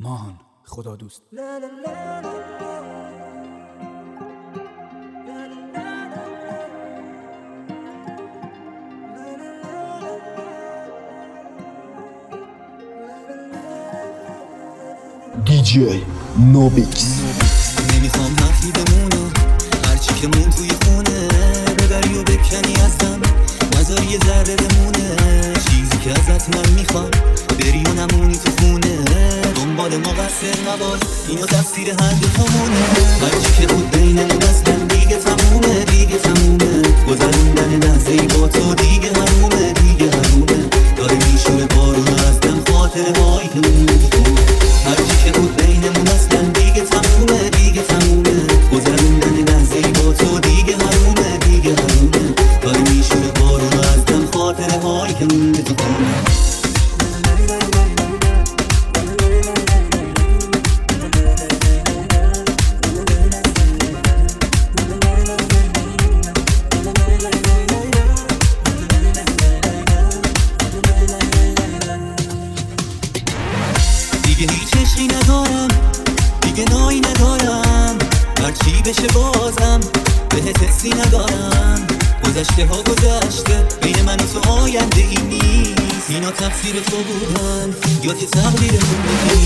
ماهان خدا دوست. DJ نوبیکس. نمیخوام حرفی بمونه، هرچی که مون توی خونه ببری و بکنی ازم، نذاری یه ذره بمونه. چیزی که ازت من میخوام بری و نمونی تو خونه، دنبال مقصر نباش، اینو تفسیر هر دوتامونه. هرچی که بود بینمون اصلا دیگه تمومه، دیگه تمومه. گذروندن لحظه‌ای با تو دیگه حرومه، دیگه حرومه. داره میشونه بارون از دم، خاطره هایی که مونده تو خونه. هرچی که بود بینمون اصلا دیگه تمومه، دیگه تمومه. گذروندن لحظه‌ای با تو دیگه حرومه، دیگه حرومه. داره میشونه بارون از دم، خاطره هایی که مونده تو خونه. دیگه هیچ عشقی ندارم، دیگه نایی ندارم. هرچی بشه بازم بهت حسی ندارم. گذشته ها گذشته، بین من و تو آینده ای نیست. اینا تقصیر تو بودن یا که تقدیر زندگی.